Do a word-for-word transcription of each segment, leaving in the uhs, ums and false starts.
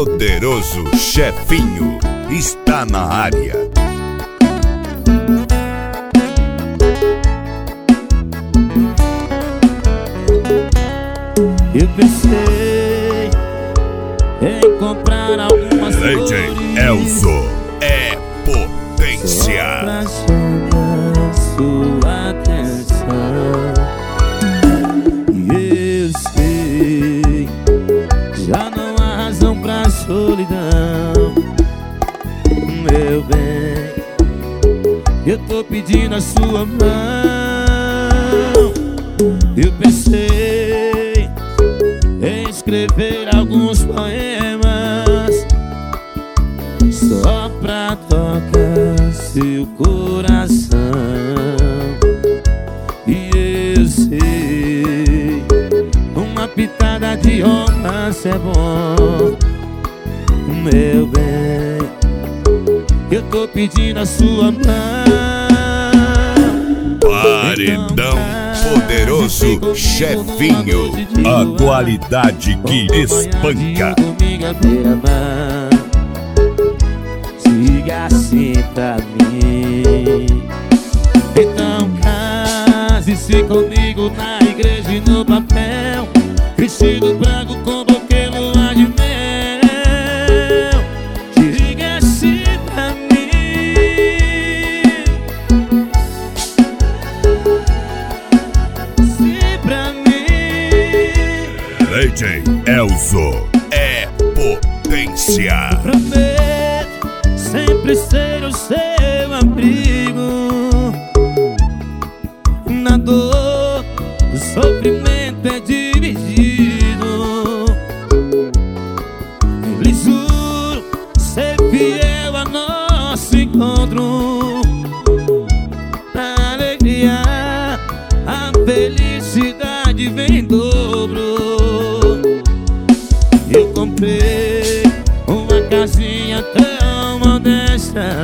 Poderoso Chefinho está na área. Eu pensei em comprar algumas D J Elzo é potência. pra chamar sua atenção. E eu sei, já não há razão pra solidão. Meu bem, eu tô pedindo a sua mão. Eu pensei em escrever alguns poemas só pra tocar seu coração. E eu sei, uma pitada de romance é bom. Meu bem, eu tô pedindo a sua mão. Paredão Poderoso Chefinho, a qualidade que espanca. Siga assim pra mim. Então case-se comigo na igreja e no papel, vestido branco com buquê, lua de mel. Diga assim pra mim. Sim pra mim. D J Elzo é potência. Prometo sempre ser o seu abrigo. Na dor, o sofrimento é dividido. Lhe juro ser fiel a nosso encontro. Na alegria, a felicidade vem em dobro. Eu comprei uma casinha tão modesta.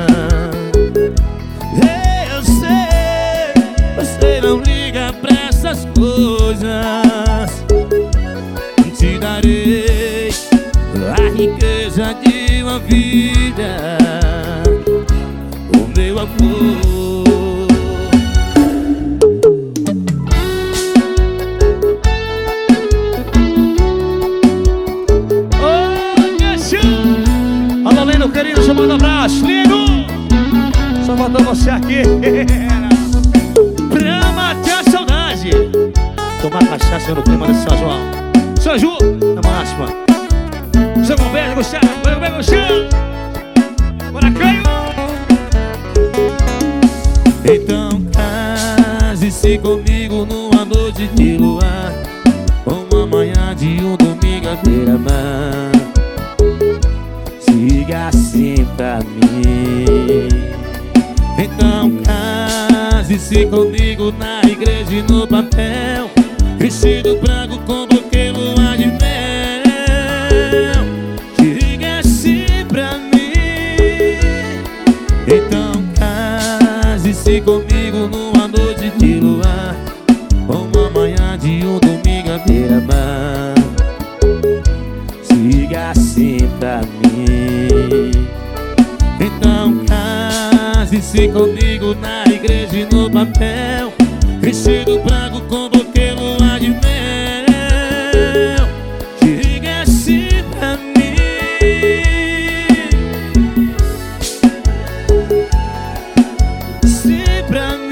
Eu sei, você não liga pra essas coisas. Te darei a riqueza de uma vida, o meu amor. Alô, Leno, querido, só manda um abraço. Leno, só faltou você aqui pra matar a saudade. Tomar cachaça no clima desse São João. São João, na máxima. São Roberto, Gustavo, vai, vai, Gustavo. Bora, Caio. Então case-se comigo numa noite de luar, uma manhã de um domingo à beira-mar. Siga assim pra mim. Então case-se comigo na igreja e no papel, vestido branco com buquê, lua de mel. Diga assim pra mim. Então case-se comigo numa noite de luar, uma manhã de um domingo à beira-mar. Siga assim pra mim. Então case-se comigo na igreja e no papel, vestido branco com buquê, lua de mel. Diga assim pra mim. Sim pra mim.